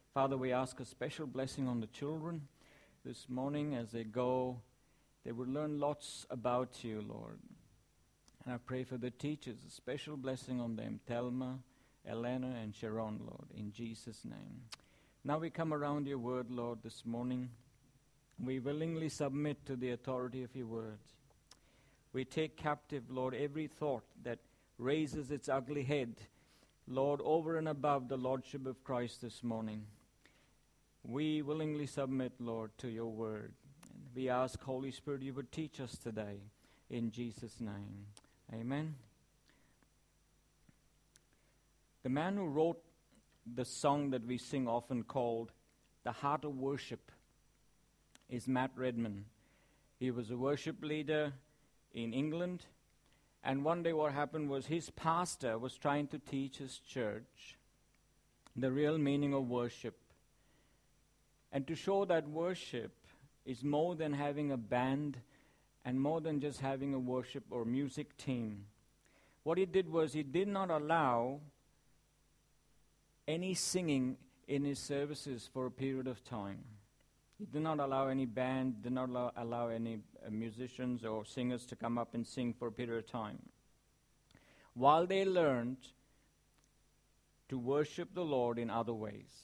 Father, we ask a special blessing on the children this morning as they go. They will learn lots about you, Lord. And I pray for the teachers, a special blessing on them, Thelma, Elena, and Sharon, Lord, in Jesus' name. Now we come around your word, Lord, this morning. We willingly submit to the authority of your word. We take captive, Lord, every thought that raises its ugly head, Lord, over and above the Lordship of Christ this morning. We willingly submit, Lord, to your word. And we ask, Holy Spirit, you would teach us today in Jesus' name. Amen. The man who wrote the song that we sing often called The Heart of Worship is Matt Redman. He was a worship leader in England, and one day what happened was his pastor was trying to teach his church the real meaning of worship, and to show that worship is more than having a band and more than just having a worship or music team. What he did was he did not allow any singing in his services for a period of time. He did not allow any band, did not allow any musicians or singers to come up and sing for a period of time, while they learned to worship the Lord in other ways.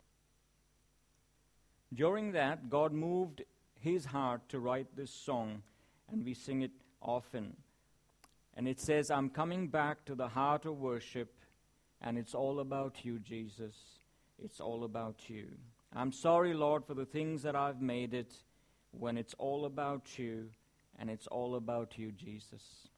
During that, God moved his heart to write this song, and we sing it often. And it says, I'm coming back to the heart of worship, and it's all about you, Jesus. It's all about you. I'm sorry, Lord, for the things that I've made it when it's all about you, and it's all about you, Jesus.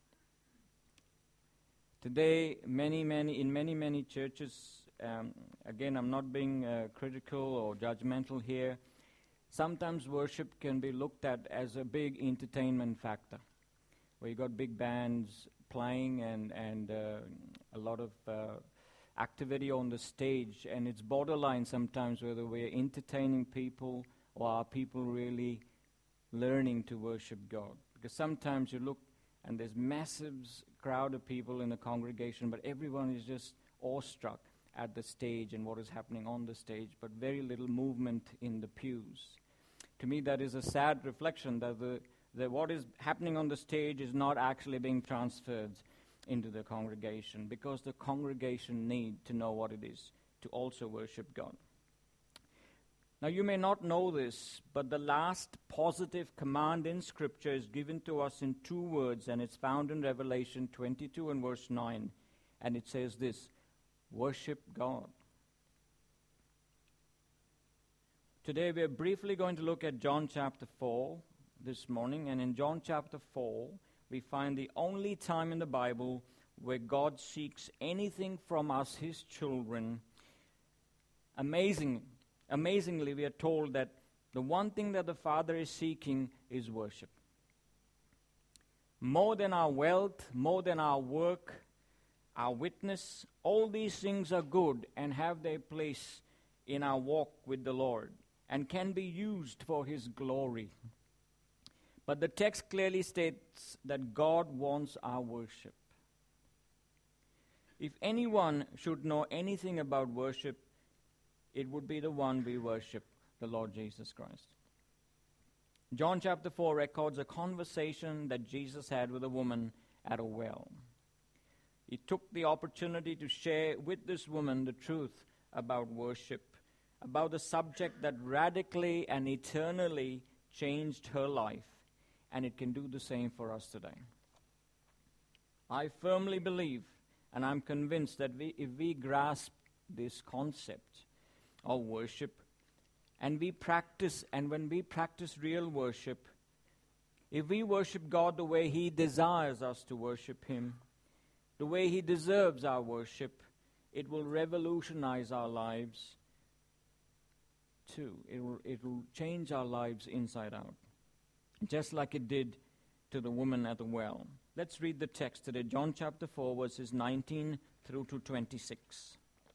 Today, in many churches, again, I'm not being critical or judgmental here. Sometimes worship can be looked at as a big entertainment factor, where you got big bands playing and a lot of activity on the stage, and it's borderline sometimes whether we're entertaining people or are people really learning to worship God. Because sometimes you look and there's massive crowd of people in the congregation, but everyone is just awestruck at the stage and what is happening on the stage, but very little movement in the pews. To me, that is a sad reflection that what is happening on the stage is not actually being transferred into the congregation, because the congregation need to know what it is to also worship God. Now, you may not know this, but the last positive command in Scripture is given to us in two words, and it's found in Revelation 22 and verse 9. And it says this: worship God. Today we are briefly going to look at John chapter 4 this morning. And in John chapter 4, we find the only time in the Bible where God seeks anything from us, his children. Amazingly, we are told that the one thing that the Father is seeking is worship. More than our wealth, more than our work, our witness, all these things are good and have their place in our walk with the Lord and can be used for his glory. But the text clearly states that God wants our worship. If anyone should know anything about worship, it would be the one we worship, the Lord Jesus Christ. John chapter 4 records a conversation that Jesus had with a woman at a well. He took the opportunity to share with this woman the truth about worship, about the subject that radically and eternally changed her life, and it can do the same for us today. I firmly believe, and I'm convinced that if we grasp this concept of worship, and we practice, and when we practice real worship, if we worship God the way he desires us to worship him, the way he deserves our worship, it will revolutionize our lives too. It will change our lives inside out, just like it did to the woman at the well. Let's read the text today, John chapter 4, verses 19 through to 26.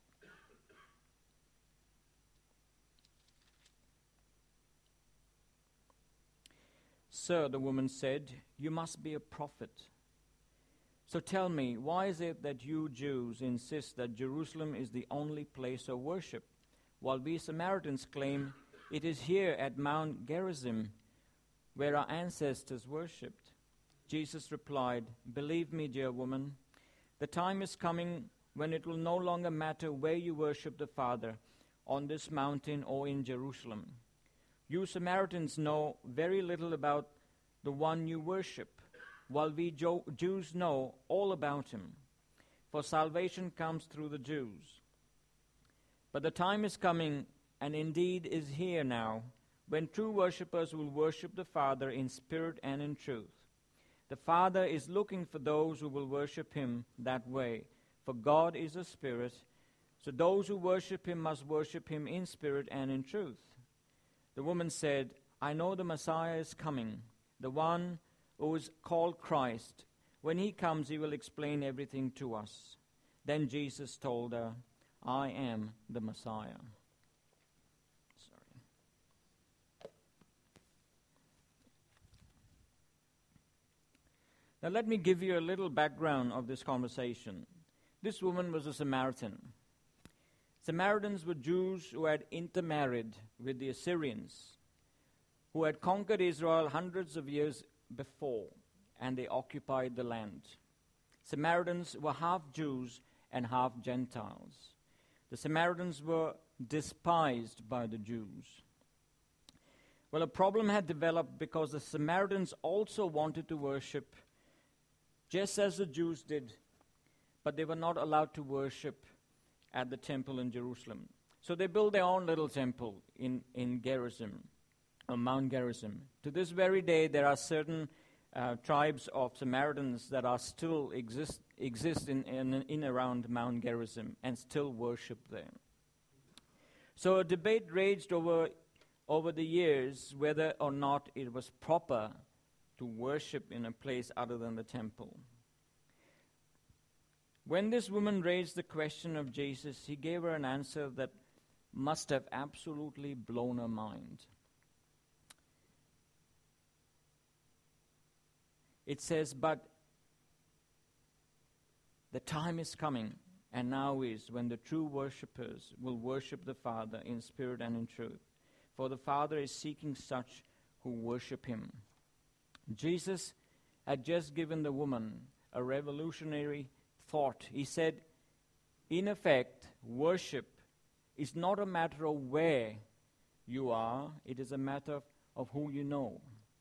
Sir, the woman said, you must be a prophet. So tell me, why is it that you Jews insist that Jerusalem is the only place of worship? while we Samaritans claim it is here at Mount Gerizim where our ancestors worshipped." Jesus replied, "Believe me, dear woman, the time is coming when it will no longer matter where you worship the Father, on this mountain or in Jerusalem. You Samaritans know very little about the one you worship, while we Jews know all about him. For salvation comes through the Jews. But the time is coming, and indeed is here now, when true worshippers will worship the Father in spirit and in truth. The Father is looking for those who will worship him that way, for God is a spirit, so those who worship him must worship him in spirit and in truth." The woman said, "I know the Messiah is coming, the one who is called Christ. When he comes, he will explain everything to us." Then Jesus told her, "I am the Messiah." Now let me give you a little background of this conversation. This woman was a Samaritan. Samaritans were Jews who had intermarried with the Assyrians, who had conquered Israel hundreds of years before, and they occupied the land. Samaritans were half Jews and half Gentiles. The Samaritans were despised by the Jews. Well, a problem had developed because the Samaritans also wanted to worship just as the Jews did, but they were not allowed to worship at the temple in Jerusalem. So they built their own little temple in Gerizim, or Mount Gerizim. To this very day, there are certain tribes of Samaritans that are still exist in around Mount Gerizim and still worship there. So a debate raged over the years whether or not it was proper to worship in a place other than the temple. When this woman raised the question of Jesus, he gave her an answer that must have absolutely blown her mind. It says, "But the time is coming, and now is, when the true worshippers will worship the Father in spirit and in truth. For the Father is seeking such who worship him." Jesus had just given the woman a revolutionary thought. He said, in effect, worship is not a matter of where you are, it is a matter of who you know.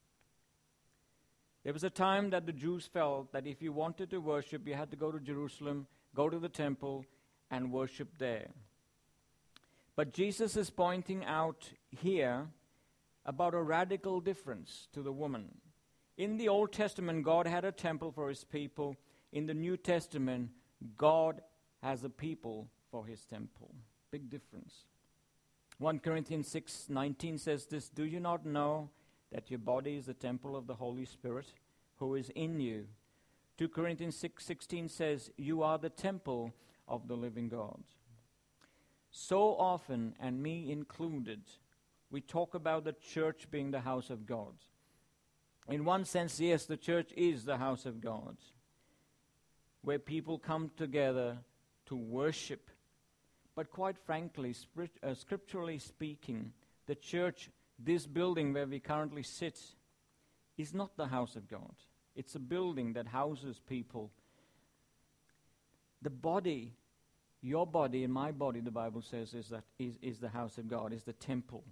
There was a time that the Jews felt that if you wanted to worship, you had to go to Jerusalem, go to the temple, and worship there. But Jesus is pointing out here about a radical difference to the woman. In the Old Testament, God had a temple for his people. In the New Testament, God has a people for his temple. Big difference. 1 Corinthians 6:19 says this, "Do you not know that your body is the temple of the Holy Spirit who is in you?" 2 Corinthians 6:16 says, "You are the temple of the living God." So often, and me included, we talk about the church being the house of God. In one sense, yes, the church is the house of God, where people come together to worship. But quite frankly, scripturally speaking, the church, this building where we currently sit, is not the house of God. It's a building that houses people. The body, your body and my body, the Bible says, is the house of God, is the temple.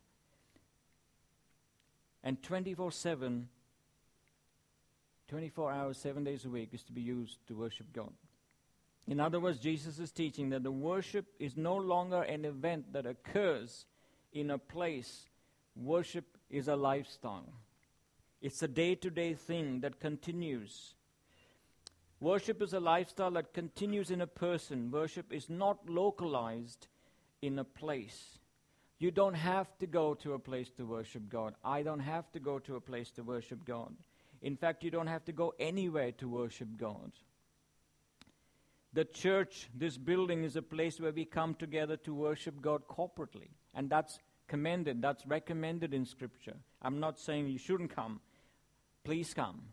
And 24/7, 24 hours, 7 days a week is to be used to worship God. In other words, Jesus is teaching that the worship is no longer an event that occurs in a place. Worship is a lifestyle. It's a day-to-day thing that continues. Worship is a lifestyle that continues in a person. Worship is not localized in a place. You don't have to go to a place to worship God. I don't have to go to a place to worship God. In fact, you don't have to go anywhere to worship God. The church, this building, is a place where we come together to worship God corporately. And that's commended, that's recommended in Scripture. I'm not saying you shouldn't come. Please come.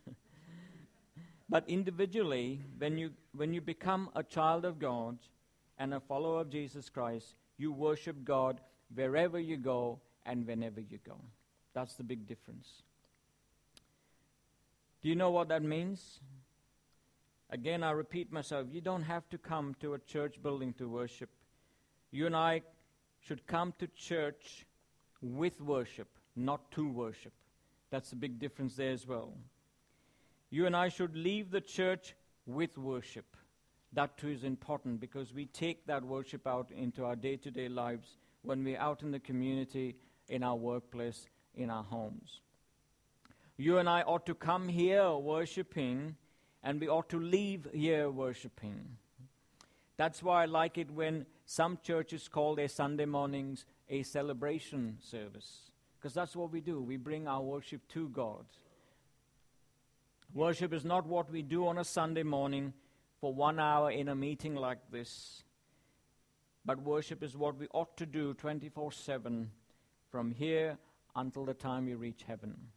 But individually, when you become a child of God and a follower of Jesus Christ, You worship God wherever you go and whenever you go. That's the big difference. Do you know what that means? Again, I repeat myself, you don't have to come to a church building to worship. You and I should come to church with worship, not to worship. That's a big difference there as well. You and I should leave the church with worship. That too is important because we take that worship out into our day-to-day lives when we're out in the community, in our workplace, in our homes. You and I ought to come here worshiping, and we ought to leave here worshiping. That's why I like it when some churches call their Sunday mornings a celebration service, because that's what we do. We bring our worship to God. Worship is not what we do on a Sunday morning for 1 hour in a meeting like this, but worship is what we ought to do 24/7 from here until the time we reach heaven.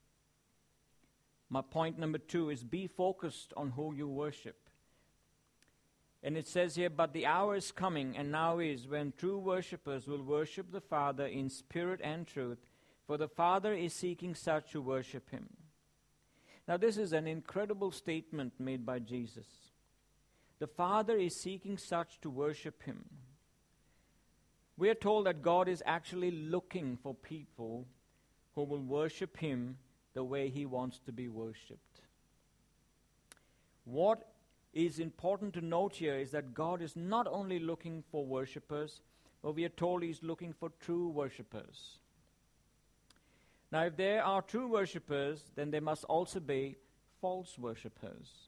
My point number 2 is be focused on who you worship. And it says here, but the hour is coming, and now is, when true worshippers will worship the Father in spirit and truth, for the Father is seeking such to worship him. Now this is an incredible statement made by Jesus. The Father is seeking such to worship him. We are told that God is actually looking for people who will worship him the way he wants to be worshipped. What is important to note here is that God is not only looking for worshippers, but we are told he's looking for true worshippers. Now, if there are true worshippers, then there must also be false worshippers.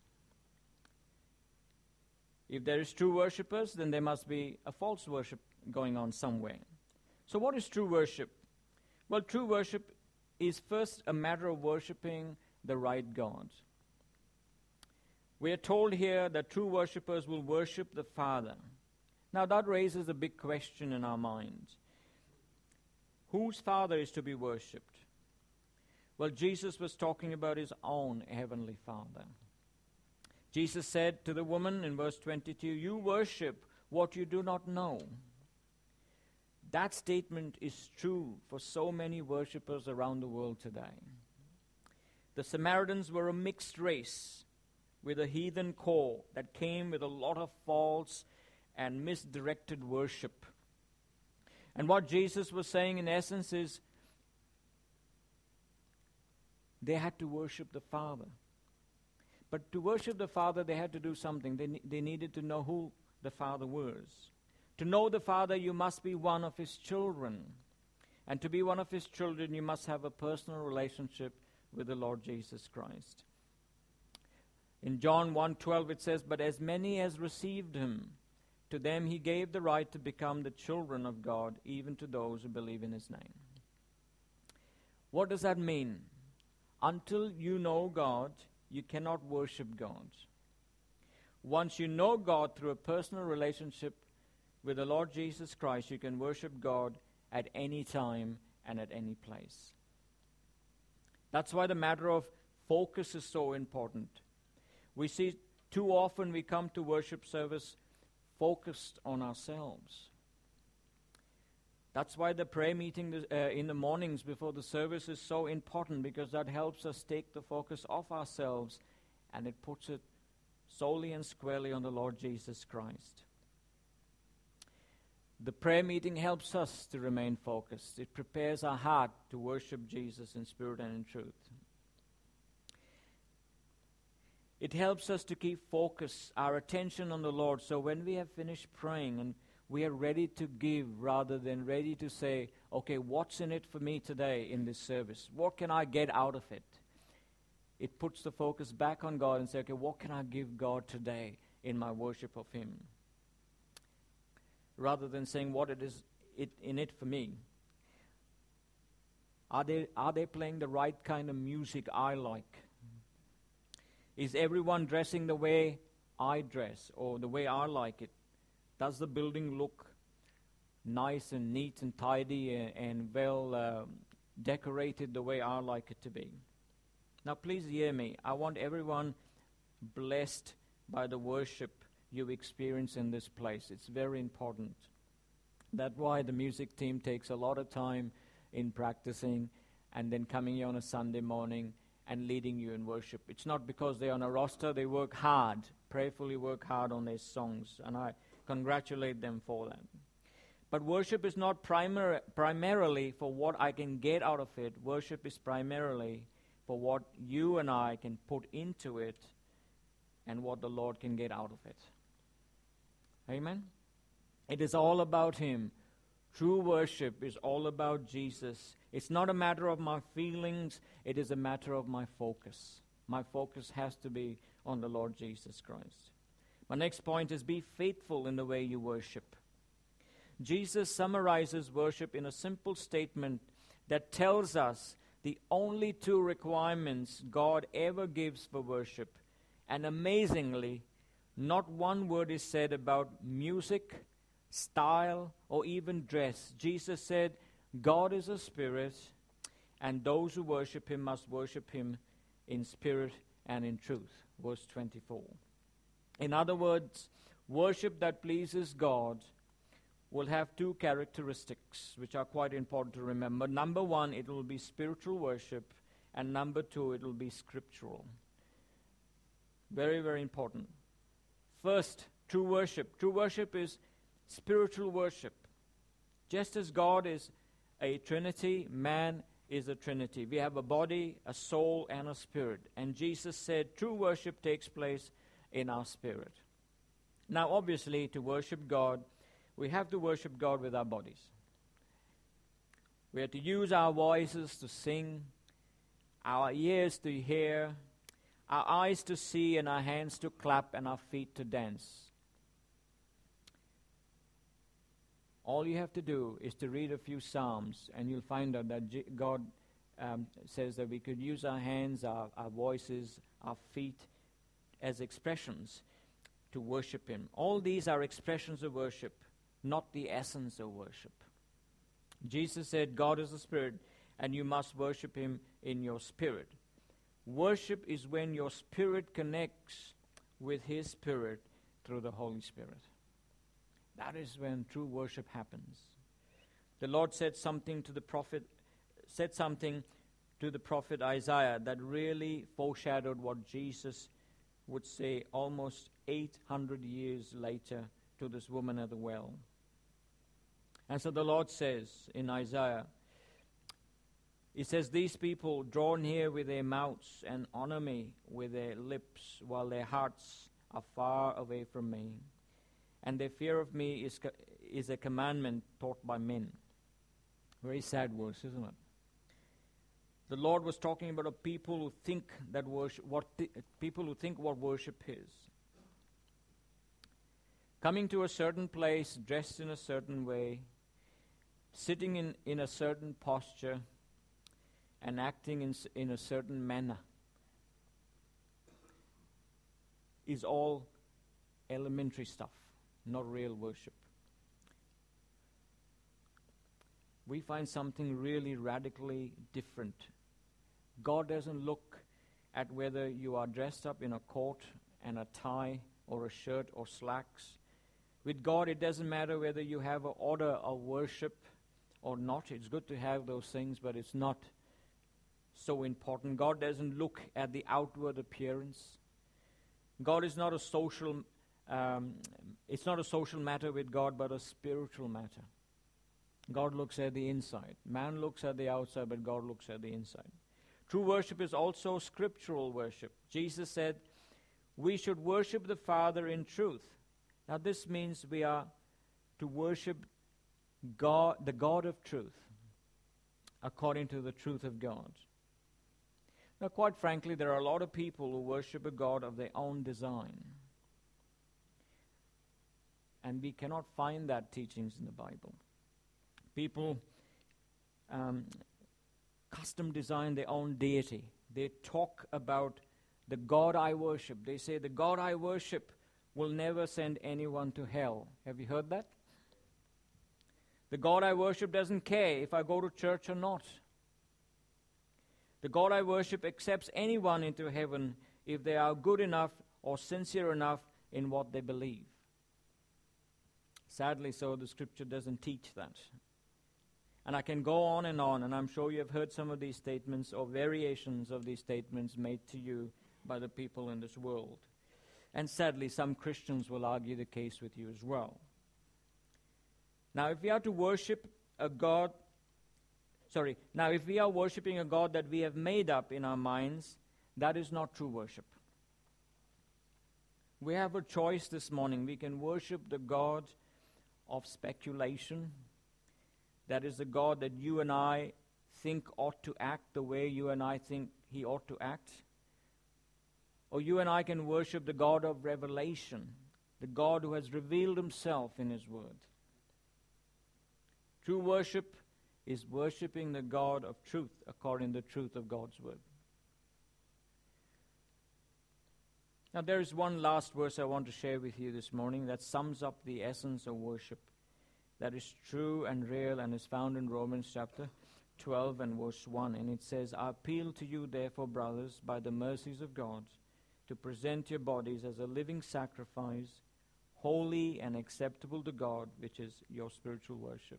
If there is true worshippers, then there must be a false worship going on somewhere. So what is true worship? Well, true worship is first a matter of worshiping the right God. We are told here that true worshippers will worship the Father. Now that raises a big question in our minds. Whose Father is to be worshipped? Well, Jesus was talking about his own heavenly Father. Jesus said to the woman in verse 22, "You worship what you do not know." That statement is true for so many worshippers around the world today. The Samaritans were a mixed race with a heathen core that came with a lot of false and misdirected worship. And what Jesus was saying in essence is they had to worship the Father. But to worship the Father, they had to do something. They needed to know who the Father was. To know the Father, you must be one of his children. And to be one of his children, you must have a personal relationship with the Lord Jesus Christ. In John 1:12 it says, "But as many as received him, to them he gave the right to become the children of God, even to those who believe in his name." What does that mean? Until you know God, you cannot worship God. Once you know God through a personal relationship with the Lord Jesus Christ, you can worship God at any time and at any place. That's why the matter of focus is so important. We see too often we come to worship service focused on ourselves. That's why the prayer meeting in the mornings before the service is so important, because that helps us take the focus off ourselves and it puts it solely and squarely on the Lord Jesus Christ. The prayer meeting helps us to remain focused. It prepares our heart to worship Jesus in spirit and in truth. It helps us to keep focus, our attention on the Lord, so when we have finished praying and we are ready to give rather than ready to say, okay, what's in it for me today in this service? What can I get out of it? It puts the focus back on God and say, okay, what can I give God today in my worship of him? Rather than saying what it is in it for me. Are they playing the right kind of music I like? Is everyone dressing the way I dress or the way I like it? Does the building look nice and neat and tidy and well decorated the way I like it to be? Now please hear me. I want everyone blessed by the worship you experience in this place. It's very important. That's why the music team takes a lot of time in practicing and then coming here on a Sunday morning and leading you in worship. It's not because they're on a roster. They work hard, prayerfully work hard on their songs, and I congratulate them for that. But worship is not primarily for what I can get out of it. Worship is primarily for what you and I can put into it and what the Lord can get out of it. Amen? It is all about Him. True worship is all about Jesus. It's not a matter of my feelings. It is a matter of my focus. My focus has to be on the Lord Jesus Christ. My next point is be faithful in the way you worship. Jesus summarizes worship in a simple statement that tells us the only two requirements God ever gives for worship. And amazingly, not one word is said about music, style, or even dress. Jesus said, God is a spirit, and those who worship Him must worship Him in spirit and in truth. Verse 24. In other words, worship that pleases God will have two characteristics which are quite important to remember. Number one, it will be spiritual worship, and number two, it will be scriptural. Very, very important. First, true worship. True worship is spiritual worship. Just as God is a Trinity, man is a Trinity. We have a body, a soul, and a spirit. And Jesus said true worship takes place in our spirit. Now, obviously, to worship God, we have to worship God with our bodies. We have to use our voices to sing, our ears to hear, our eyes to see, and our hands to clap, and our feet to dance. All you have to do is to read a few Psalms, and you'll find out that God says that we could use our hands, our voices, our feet as expressions to worship Him. All these are expressions of worship, not the essence of worship. Jesus said, God is a spirit, and you must worship Him in your spirit. Worship is when your spirit connects with His Spirit through the Holy Spirit. That is when true worship happens. The Lord said something to the prophet Isaiah that really foreshadowed what Jesus would say almost 800 years later to this woman at the well. And so the Lord says in Isaiah, He says, these people draw near with their mouths and honor me with their lips, while their hearts are far away from me. And their fear of me is a commandment taught by men. Very sad verse, isn't it? The Lord was talking about a people who think that people who think what worship is. Coming to a certain place, dressed in a certain way, sitting in a certain posture, and acting in a certain manner is all elementary stuff, not real worship. We find something really radically different. God doesn't look at whether you are dressed up in a coat and a tie or a shirt or slacks. With God, it doesn't matter whether you have an order of worship or not. It's good to have those things, but it's not so important. God doesn't look at the outward appearance. God is not a social it's not a social matter with God, but a spiritual matter. God looks at the inside. Man looks at the outside, but God looks at the inside. True worship is also scriptural worship. Jesus said, we should worship the Father in truth. Now this means we are to worship God, the God of truth, according to the truth of God. Now, quite frankly, there are a lot of people who worship a God of their own design. And we cannot find that teachings in the Bible. People custom design their own deity. They talk about the God I worship. They say the God I worship will never send anyone to hell. Have you heard that? The God I worship doesn't care if I go to church or not. The God I worship accepts anyone into heaven if they are good enough or sincere enough in what they believe. Sadly so, the Scripture doesn't teach that. And I can go on, and I'm sure you have heard some of these statements or variations of these statements made to you by the people in this world. And sadly, some Christians will argue the case with you as well. Now, if we are worshiping a God that we have made up in our minds, that is not true worship. We have a choice this morning. We can worship the God of speculation. That is the God that you and I think ought to act the way you and I think he ought to act. Or you and I can worship the God of revelation, the God who has revealed himself in his word. True worship is worshiping the God of truth according to the truth of God's word. Now there is one last verse I want to share with you this morning that sums up the essence of worship. That is true and real and is found in Romans chapter 12 and verse 1. And it says, I appeal to you therefore, brothers, by the mercies of God, to present your bodies as a living sacrifice, holy and acceptable to God, which is your spiritual worship.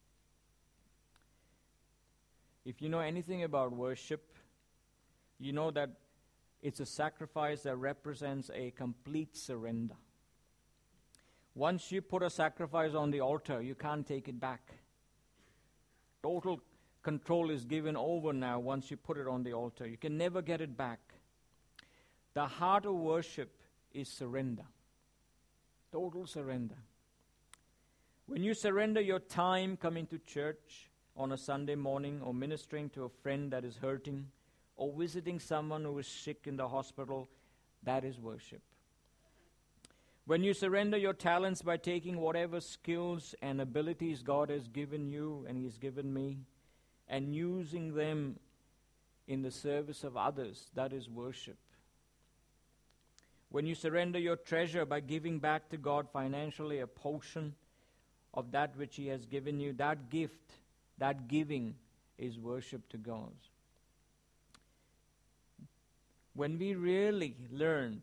If you know anything about worship, you know that it's a sacrifice that represents a complete surrender. Once you put a sacrifice on the altar, you can't take it back. Total control is given over now once you put it on the altar. You can never get it back. The heart of worship is surrender. Total surrender. When you surrender your time coming to church on a Sunday morning, or ministering to a friend that is hurting, or visiting someone who is sick in the hospital, that is worship. When you surrender your talents by taking whatever skills and abilities God has given you and he's given me, and using them in the service of others, that is worship. When you surrender your treasure by giving back to God financially a portion of that which he has given you, that gift, that giving is worship to God. When we really learn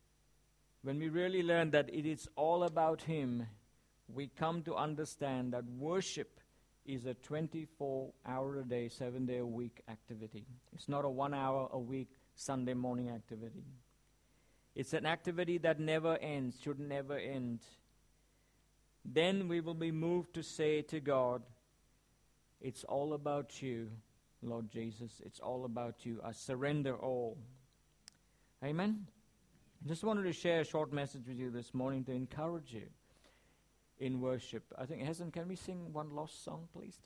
that it is all about him, we come to understand that worship is a 24-hour-a-day, 7-day-a-week activity. It's not a 1-hour-a-week Sunday morning activity. It's an activity that never ends, should never end. Then we will be moved to say to God, it's all about you, Lord Jesus. It's all about you. I surrender all. Amen? I just wanted to share a short message with you this morning to encourage you in worship. I think, Heston, can we sing one lost song, please?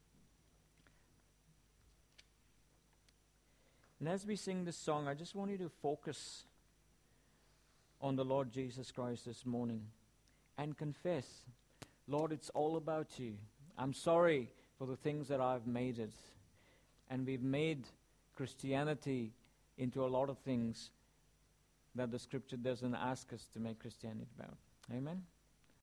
And as we sing this song, I just want you to focus on the Lord Jesus Christ this morning and confess, Lord, it's all about you. I'm sorry for the things that I've made it. And we've made Christianity into a lot of things that the Scripture doesn't ask us to make Christianity about. Amen?